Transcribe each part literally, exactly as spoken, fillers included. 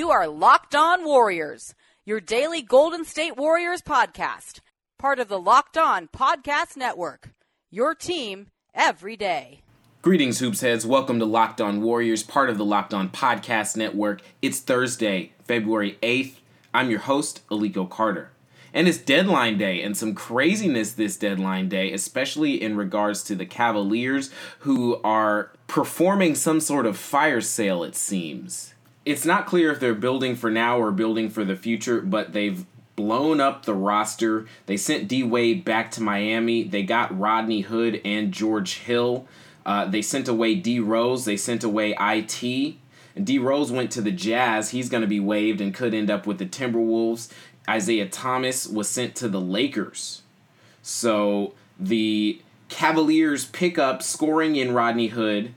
You are Locked On Warriors, your daily Golden State Warriors podcast, part of the Locked On Podcast Network, your team every day. Greetings, Hoops Heads. Welcome to Locked On Warriors, part of the Locked On Podcast Network. It's Thursday, February eighth. I'm your host, Aliko Carter. And it's deadline day, and some craziness this deadline day, especially in regards to the Cavaliers, who are performing some sort of fire sale, it seems. It's not clear if they're building for now or building for the future, but they've blown up the roster. They sent D-Wade back to Miami. They got Rodney Hood and George Hill. Uh, they sent away D Rose. They sent away I T. And D Rose went to the Jazz. He's going to be waived and could end up with the Timberwolves. Isaiah Thomas was sent to the Lakers. So the Cavaliers pick up scoring in Rodney Hood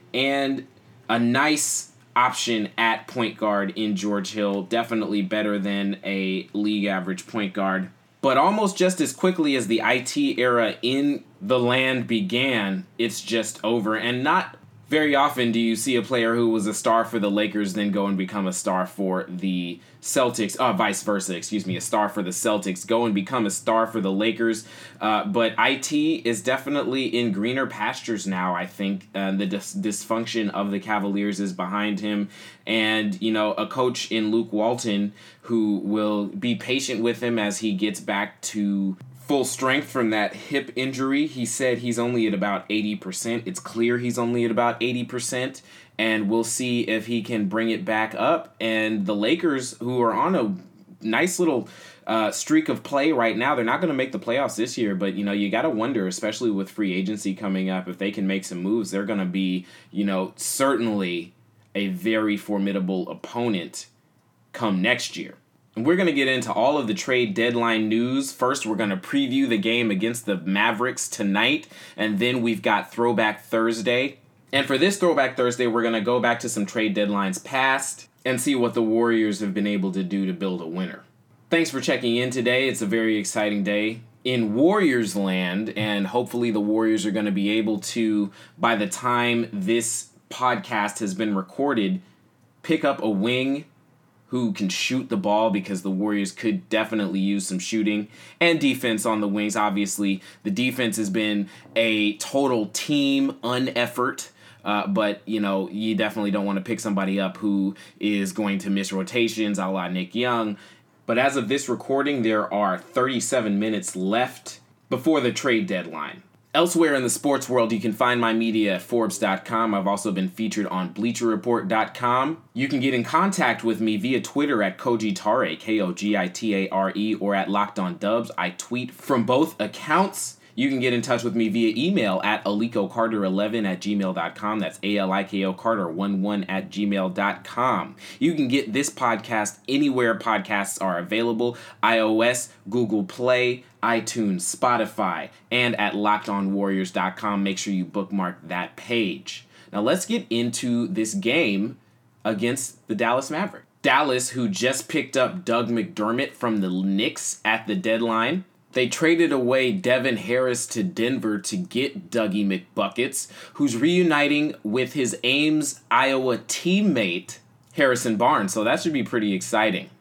and a nice option at point guard in George Hill. Definitely better than a league average point guard. But almost just as quickly as the I T era in the land began, it's just over. And not very often do you see a player who was a star for the Lakers then go and become a star for the Celtics. Uh, vice versa, excuse me. A star for the Celtics, go and become a star for the Lakers. Uh, but I T is definitely in greener pastures now, I think. Uh, the dis- dysfunction of the Cavaliers is behind him. And, you know, a coach in Luke Walton who will be patient with him as he gets back to full strength from that hip injury. He said he's only at about eighty percent. It's clear he's only at about eighty percent. And we'll see if he can bring it back up. And the Lakers, who are on a nice little uh, streak of play right now, they're not going to make the playoffs this year. But, you know, you got to wonder, especially with free agency coming up, if they can make some moves, they're going to be, you know, certainly a very formidable opponent come next year. And we're going to get into all of the trade deadline news. First, we're going to preview the game against the Mavericks tonight. And then we've got Throwback Thursday. And for this Throwback Thursday, we're going to go back to some trade deadlines past and see what the Warriors have been able to do to build a winner. Thanks for checking in today. It's a very exciting day in Warriors land. And hopefully the Warriors are going to be able to, by the time this podcast has been recorded, pick up a wing who can shoot the ball, because the Warriors could definitely use some shooting and defense on the wings. Obviously, the defense has been a total team uneffort, uh, but, you know, you definitely don't want to pick somebody up who is going to miss rotations a la Nick Young. But as of this recording, there are thirty-seven minutes left before the trade deadline. Elsewhere in the sports world, you can find my media at Forbes dot com. I've also been featured on Bleacher Report dot com. You can get in contact with me via Twitter at Kogitare, K O G I T A R E, or at Locked On Dubs. I tweet from both accounts. You can get in touch with me via email at aliko carter eleven at gmail dot com. That's A L I K O Carter eleven at gmail dot com. You can get this podcast anywhere podcasts are available: iOS, Google Play, iTunes, Spotify, and at locked on warriors dot com. Make sure you bookmark that page. Now let's get into this game against the Dallas Mavericks. Dallas, who just picked up Doug McDermott from the Knicks at the deadline. They traded away Devin Harris to Denver to get Dougie McBuckets, who's reuniting with his Ames, Iowa teammate, Harrison Barnes. So that should be pretty exciting.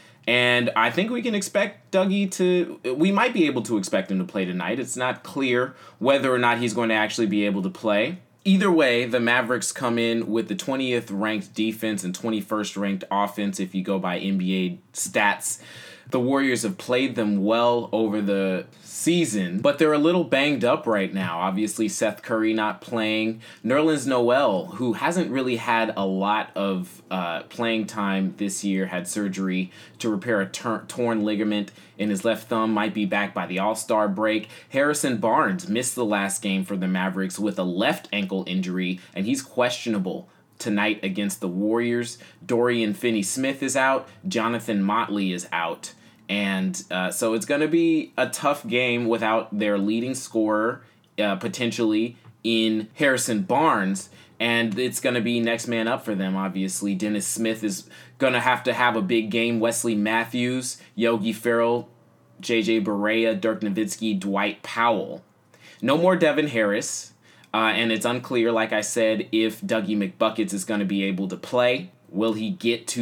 And I think we can expect Dougie to, we might be able to expect him to play tonight. It's not clear whether or not he's going to actually be able to play. Either way, the Mavericks come in with the twentieth ranked defense and twenty-first ranked offense if you go by N B A stats. The Warriors have played them well over the season, but they're a little banged up right now. Obviously, Seth Curry not playing. Nerlens Noel, who hasn't really had a lot of uh, playing time this year, had surgery to repair a ter- torn ligament in his left thumb, might be back by the All-Star break. Harrison Barnes missed the last game for the Mavericks with a left ankle injury, and he's questionable tonight against the Warriors. Dorian Finney-Smith is out. Jonathan Motley is out. And uh, so it's going to be a tough game without their leading scorer, uh, potentially, in Harrison Barnes. And it's going to be next man up for them, obviously. Dennis Smith is going to have to have a big game. Wesley Matthews, Yogi Ferrell, J J Barea, Dirk Nowitzki, Dwight Powell. No more Devin Harris. Uh, and it's unclear, like I said, if Dougie McBuckets is going to be able to play. Will he get to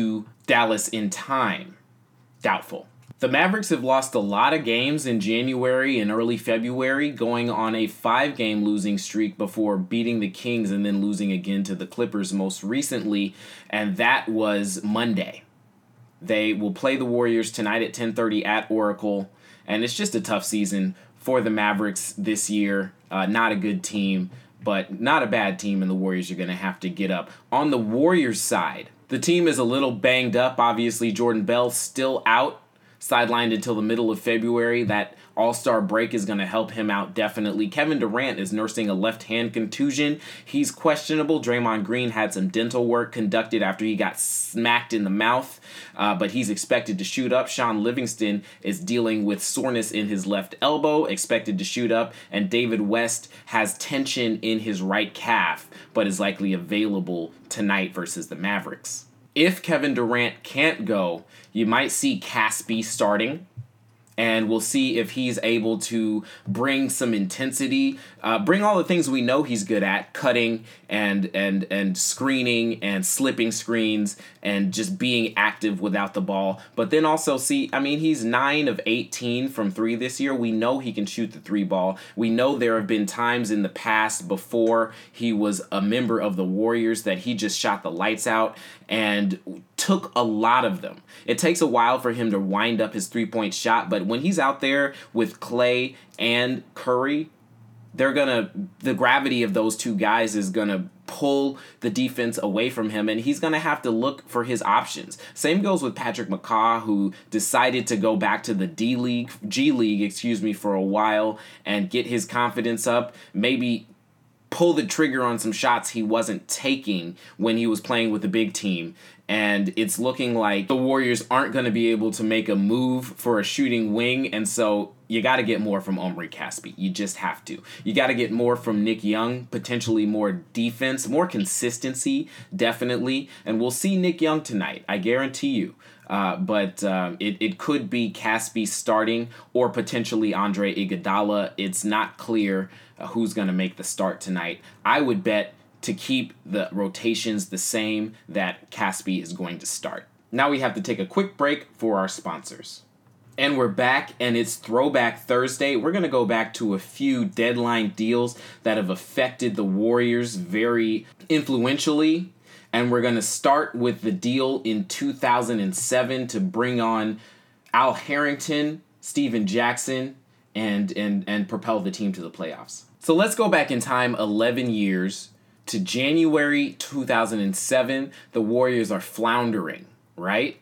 Dallas in time? Doubtful. The Mavericks have lost a lot of games in January and early February, going on a five-game losing streak before beating the Kings and then losing again to the Clippers most recently, and that was Monday. They will play the Warriors tonight at ten thirty at Oracle, and it's just a tough season for the Mavericks this year. Uh, not a good team, but not a bad team, and the Warriors are going to have to get up. On the Warriors side, the team is a little banged up. Obviously, Jordan Bell's still out, sidelined until the middle of February. That All-Star break is going to help him out definitely. Kevin Durant is nursing a left-hand contusion. He's questionable. Draymond Green had some dental work conducted after he got smacked in the mouth, uh, but he's expected to shoot up. Sean Livingston is dealing with soreness in his left elbow, expected to shoot up, and David West has tension in his right calf, but is likely available tonight versus the Mavericks. If Kevin Durant can't go, you might see Caspi starting, and we'll see if he's able to bring some intensity, uh, bring all the things we know he's good at, cutting and and and screening and slipping screens and just being active without the ball. But then also see, I mean, he's nine of eighteen from three this year. We know he can shoot the three ball. We know there have been times in the past before he was a member of the Warriors that he just shot the lights out and took a lot of them. It takes a while for him to wind up his three-point shot, but when he's out there with Clay and Curry, they're gonna the gravity of those two guys is gonna pull the defense away from him, and he's gonna have to look for his options. Same goes with Patrick McCaw, who decided to go back to the D League, G League, excuse me, for a while and get his confidence up. Maybe pull the trigger on some shots he wasn't taking when he was playing with the big team. And it's looking like the Warriors aren't going to be able to make a move for a shooting wing, and so you got to get more from Omri Caspi. You just have to. You got to get more from Nick Young, potentially more defense, more consistency, definitely. And we'll see Nick Young tonight, I guarantee you. Uh, but um, it, it could be Caspi starting or potentially Andre Iguodala. It's not clear uh, who's going to make the start tonight. I would bet to keep the rotations the same that Caspi is going to start. Now we have to take a quick break for our sponsors. And we're back, and it's Throwback Thursday. We're going to go back to a few deadline deals that have affected the Warriors very influentially. And we're going to start with the deal in two thousand seven to bring on Al Harrington, Steven Jackson, and, and, and propel the team to the playoffs. So let's go back in time eleven years to January two thousand seven. The Warriors are floundering, right?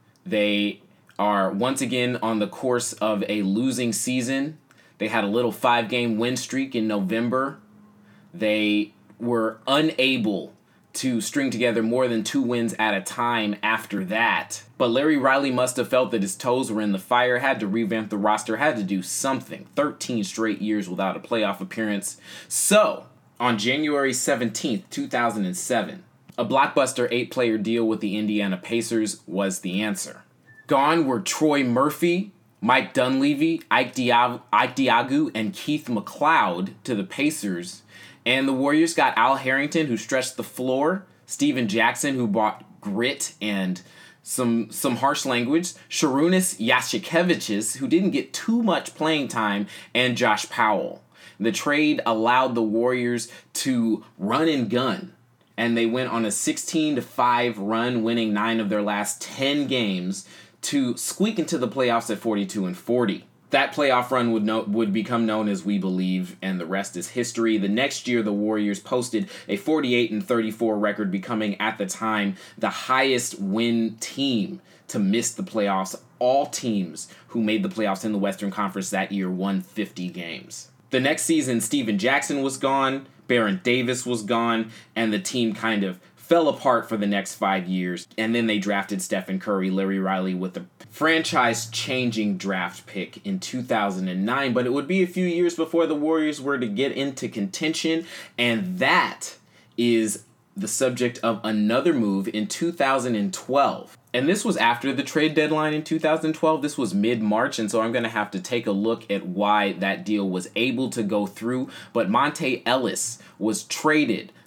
They are once again on the course of a losing season. They had a little five-game win streak in November. They were unable to string together more than two wins at a time after that. But Larry Riley must have felt that his toes were in the fire, had to revamp the roster, had to do something. thirteen straight years without a playoff appearance. So, on January seventeenth, two thousand seven, a blockbuster eight-player deal with the Indiana Pacers was the answer. Gone were Troy Murphy, Mike Dunleavy, Ike, Dia- Ike Diagu, and Keith McLeod to the Pacers. And the Warriors got Al Harrington, who stretched the floor, Steven Jackson, who brought grit and some some harsh language, Sharunas Jasikevičius, who didn't get too much playing time, and Josh Powell. The trade allowed the Warriors to run and gun, and they went on a sixteen to five run, winning nine of their last ten games to squeak into the playoffs at forty-two and forty. That playoff run would know, would become known as We Believe, and the rest is history. The next year, the Warriors posted a forty-eight and thirty-four record, becoming at the time the highest win team to miss the playoffs. All teams who made the playoffs in the Western Conference that year won fifty games. The next season, Steven Jackson was gone, Baron Davis was gone, and the team kind of fell apart for the next five years. And then they drafted Stephen Curry, Larry Riley with the franchise-changing draft pick in two thousand nine. But it would be a few years before the Warriors were to get into contention, and that is the subject of another move in two thousand twelve. And this was after the trade deadline in two thousand twelve. This was mid-March, and so I'm going to have to take a look at why that deal was able to go through. But Monte Ellis was traded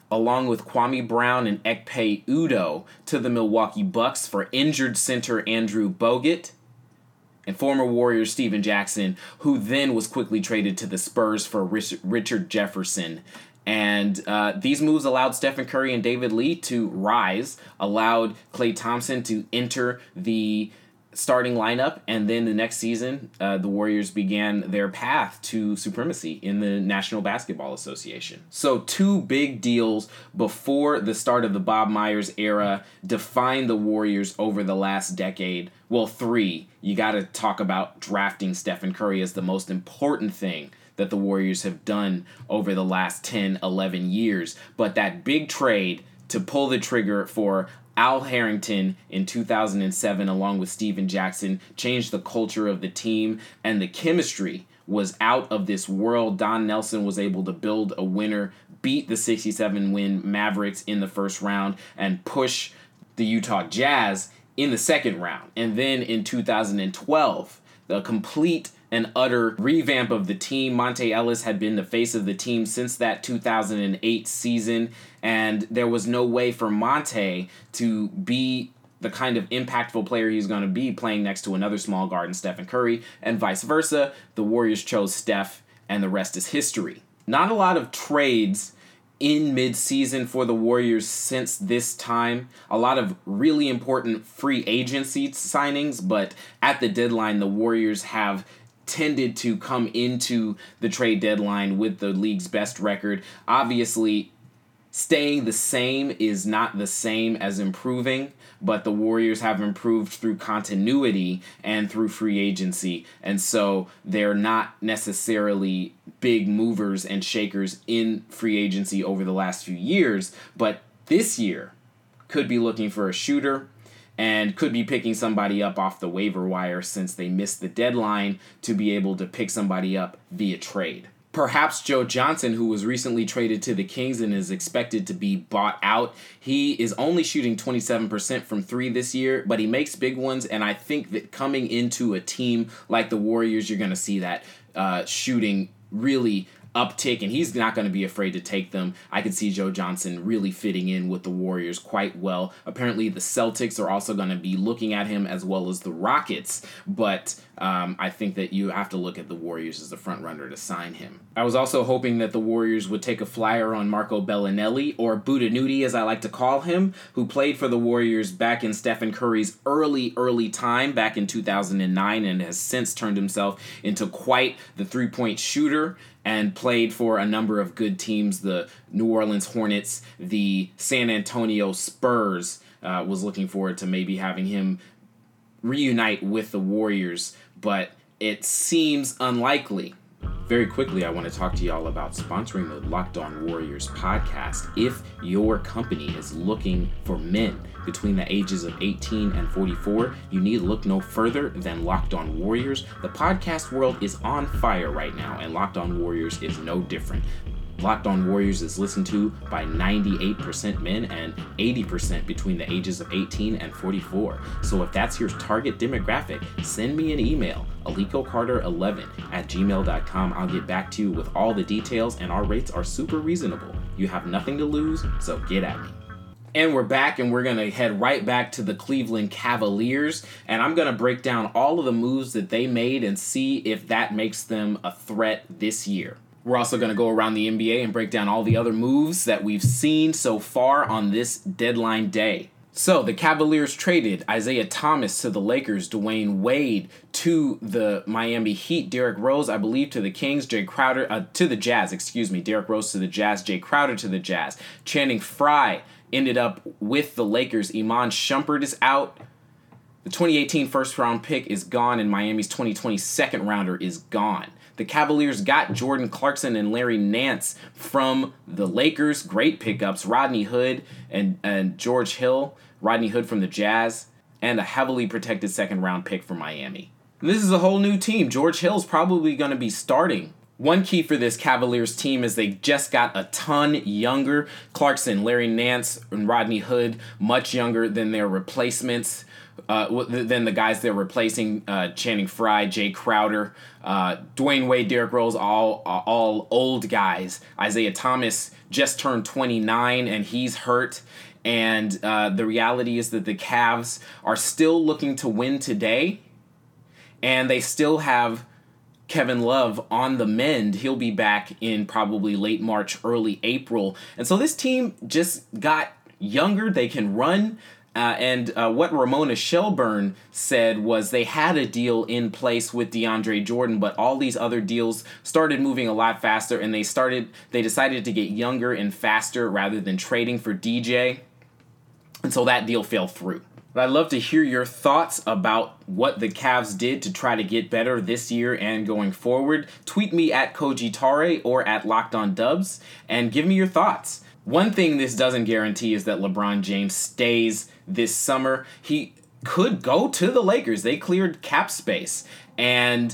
along with Kwame Brown and Ekpe Udoh, to the Milwaukee Bucks for injured center Andrew Bogut, and former Warrior Stephen Jackson, who then was quickly traded to the Spurs for Richard Jefferson. And uh, these moves allowed Stephen Curry and David Lee to rise, allowed Klay Thompson to enter the starting lineup, and then the next season, uh, the Warriors began their path to supremacy in the National Basketball Association. So two big deals before the start of the Bob Myers era defined the Warriors over the last decade. Well, three. You got to talk about drafting Stephen Curry as the most important thing that the Warriors have done over the last ten, eleven years. But that big trade to pull the trigger for Al Harrington in two thousand seven, along with Stephen Jackson, changed the culture of the team, and the chemistry was out of this world. Don Nelson was able to build a winner, beat the sixty-seven win Mavericks in the first round, and push the Utah Jazz in the second round. And then in two thousand twelve, the complete and utter revamp of the team. Monte Ellis had been the face of the team since that two thousand eight season, and there was no way for Monte to be the kind of impactful player he's going to be playing next to another small guard in Stephen Curry, and vice versa. The Warriors chose Steph, and the rest is history. Not a lot of trades in mid-season for the Warriors since this time. A lot of really important free agency signings, but at the deadline, the Warriors have tended to come into the trade deadline with the league's best record. Obviously, staying the same is not the same as improving, but the Warriors have improved through continuity and through free agency, and so they're not necessarily big movers and shakers in free agency over the last few years, but this year could be looking for a shooter and could be picking somebody up off the waiver wire since they missed the deadline to be able to pick somebody up via trade. Perhaps Joe Johnson, who was recently traded to the Kings and is expected to be bought out. He is only shooting twenty-seven percent from three this year, but he makes big ones, and I think that coming into a team like the Warriors, you're going to see that uh, shooting really uptick, and he's not going to be afraid to take them. I could see Joe Johnson really fitting in with the Warriors quite well. Apparently, the Celtics are also going to be looking at him, as well as the Rockets, but um, I think that you have to look at the Warriors as the front runner to sign him. I was also hoping that the Warriors would take a flyer on Marco Bellinelli, or Budanuti as I like to call him, who played for the Warriors back in Stephen Curry's early, early time back in two thousand nine, and has since turned himself into quite the three-point shooter, and played for a number of good teams, the New Orleans Hornets, the San Antonio Spurs. Uh, was looking forward to maybe having him reunite with the Warriors, but it seems unlikely. Very quickly, I want to talk to y'all about sponsoring the Locked On Warriors podcast. If your company is looking for men between the ages of eighteen and forty-four, you need look no further than Locked On Warriors. The podcast world is on fire right now, and Locked On Warriors is no different. Locked On Warriors is listened to by ninety-eight percent men and eighty percent between the ages of eighteen and forty-four. So if that's your target demographic, send me an email, aliko carter eleven at gmail dot com. I'll get back to you with all the details, and our rates are super reasonable. You have nothing to lose, so get at me. And we're back, and we're going to head right back to the Cleveland Cavaliers, and I'm going to break down all of the moves that they made and see if that makes them a threat this year. We're also going to go around the N B A and break down all the other moves that we've seen so far on this deadline day. So, the Cavaliers traded Isaiah Thomas to the Lakers, Dwayne Wade to the Miami Heat, Derrick Rose, I believe, to the Kings, Jay Crowder, uh, to the Jazz, excuse me, Derrick Rose to the Jazz, Jay Crowder to the Jazz. Channing Frye ended up with the Lakers. Iman Shumpert is out. The twenty eighteen first-round pick is gone, and Miami's twenty twenty second-rounder is gone. The Cavaliers got Jordan Clarkson and Larry Nance from the Lakers. Great pickups. Rodney Hood and, and George Hill. Rodney Hood from the Jazz. And a heavily protected second-round pick for Miami. This is a whole new team. George Hill's probably going to be starting One key for this Cavaliers team is they just got a ton younger. Clarkson, Larry Nance, and Rodney Hood, much younger than their replacements, uh, than the guys they're replacing, uh, Channing Frye, Jay Crowder, uh, Dwayne Wade, Derrick Rose, all, all old guys. Isaiah Thomas just turned twenty-nine, and he's hurt. And uh, the reality is that the Cavs are still looking to win today, and they still have Kevin Love on the mend. He'll be back in probably late March, early April. And so this team just got younger. They can run. Uh, and uh, what Ramona Shelburne said was they had a deal in place with DeAndre Jordan, but all these other deals started moving a lot faster, and they started. They decided to get younger and faster rather than trading for D J. And so that deal fell through. But I'd love to hear your thoughts about what the Cavs did to try to get better this year and going forward. Tweet me at Koji Tare or at Locked On Dubs and give me your thoughts. One thing this doesn't guarantee is that LeBron James stays this summer. He could go to the Lakers. They cleared cap space, and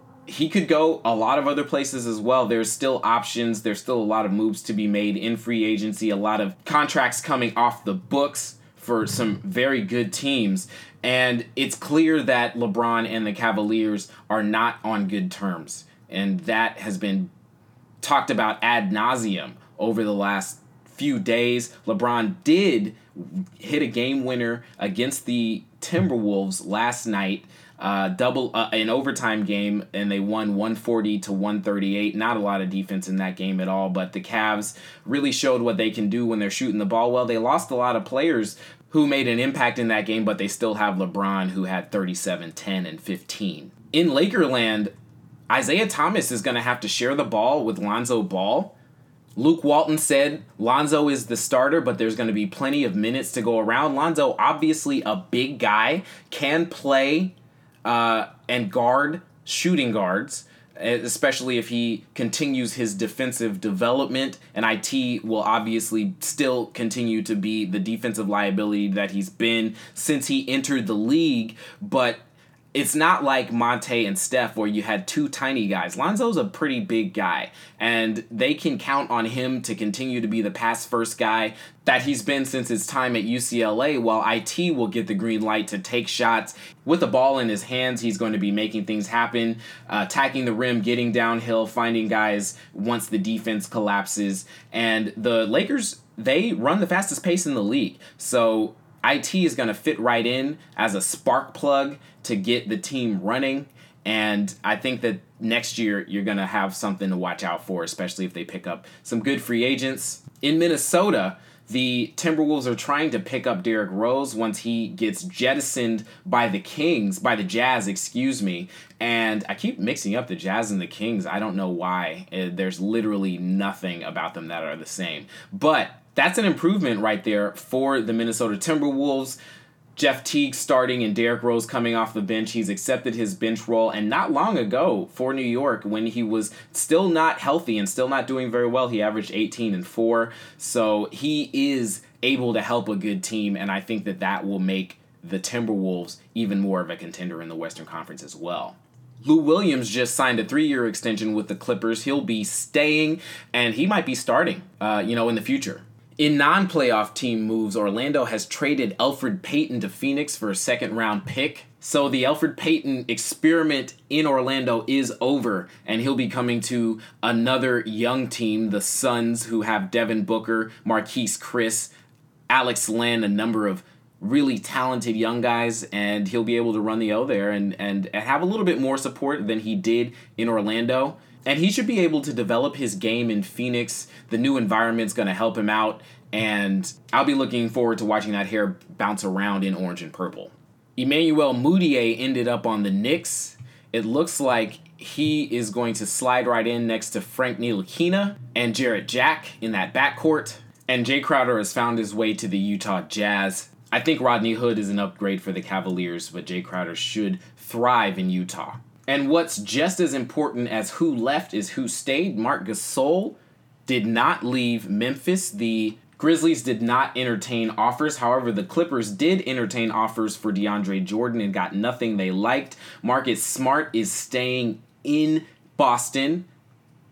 he could go a lot of other places as well. There's still options. There's still a lot of moves to be made in free agency, a lot of contracts coming off the books for some very good teams. And it's clear that LeBron and the Cavaliers are not on good terms. And that has been talked about ad nauseum over the last few days. LeBron did hit a game winner against the Timberwolves last night, uh, double uh, an overtime game, and they won one forty to one thirty-eight. Not a lot of defense in that game at all, but the Cavs really showed what they can do when they're shooting the ball well. They lost a lot of players who made an impact in that game, but they still have LeBron, who had thirty-seven, ten, and fifteen. In Lakerland, Isaiah Thomas is going to have to share the ball with Lonzo Ball. Luke Walton said Lonzo is the starter, but there's going to be plenty of minutes to go around. Lonzo, obviously a big guy, can play uh, and guard shooting guards, especially if he continues his defensive development. And I T will obviously still continue to be the defensive liability that he's been since he entered the league. But it's not like Monte and Steph where you had two tiny guys. Lonzo's a pretty big guy, and they can count on him to continue to be the pass-first guy that he's been since his time at U C L A, while I T will get the green light to take shots. With the ball in his hands, he's going to be making things happen, uh, attacking the rim, getting downhill, finding guys once the defense collapses. And the Lakers, they run the fastest pace in the league. So I T is going to fit right in as a spark plug to get the team running. And I think that next year you're going to have something to watch out for, especially if they pick up some good free agents. In Minnesota, the Timberwolves are trying to pick up Derrick Rose once he gets jettisoned by the Kings, by the Jazz, excuse me. And I keep mixing up the Jazz and the Kings. I don't know why. There's literally nothing about them that are the same. But that's an improvement right there for the Minnesota Timberwolves. Jeff Teague starting and Derrick Rose coming off the bench. He's accepted his bench role. And not long ago for New York, when he was still not healthy and still not doing very well, he averaged eighteen and four. So he is able to help a good team. And I think that that will make the Timberwolves even more of a contender in the Western Conference as well. Lou Williams just signed a three-year extension with the Clippers. He'll be staying, and he might be starting, uh, you know, in the future. In non-playoff team moves, Orlando has traded Elfrid Payton to Phoenix for a second-round pick. So the Elfrid Payton experiment in Orlando is over, and he'll be coming to another young team, the Suns, who have Devin Booker, Marquise Chris, Alex Len, a number of really talented young guys, and he'll be able to run the O there and, and have a little bit more support than he did in Orlando. And he should be able to develop his game in Phoenix. The new environment's going to help him out, and I'll be looking forward to watching that hair bounce around in orange and purple. Emmanuel Mudiay ended up on the Knicks. It looks like he is going to slide right in next to Frank Ntilikina and Jarrett Jack in that backcourt. And Jay Crowder has found his way to the Utah Jazz. I think Rodney Hood is an upgrade for the Cavaliers, but Jay Crowder should thrive in Utah. And what's just as important as who left is who stayed. Marc Gasol did not leave Memphis. The Grizzlies did not entertain offers. However, the Clippers did entertain offers for DeAndre Jordan and got nothing they liked. Marcus Smart is staying in Boston.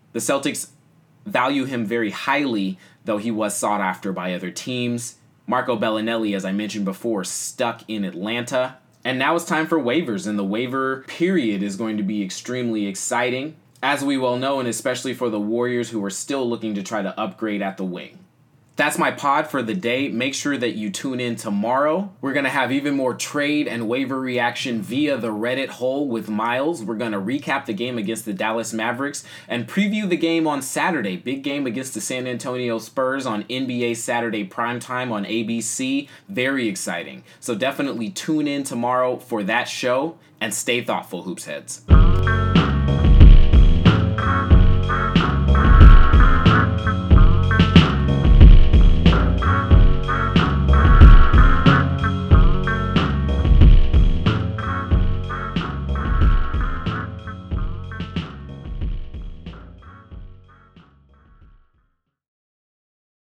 The Celtics value him very highly, though he was sought after by other teams. Marco Bellinelli, as I mentioned before, stuck in Atlanta. And now it's time for waivers, and the waiver period is going to be extremely exciting, as we well know, and especially for the Warriors who are still looking to try to upgrade at the wing. That's my pod for the day. Make sure that you tune in tomorrow. We're going to have even more trade and waiver reaction via the Reddit hole with Miles. We're going to recap the game against the Dallas Mavericks and preview the game on Saturday. Big game against the San Antonio Spurs on N B A Saturday primetime on A B C. Very exciting. So definitely tune in tomorrow for that show and stay thoughtful, Hoops Heads.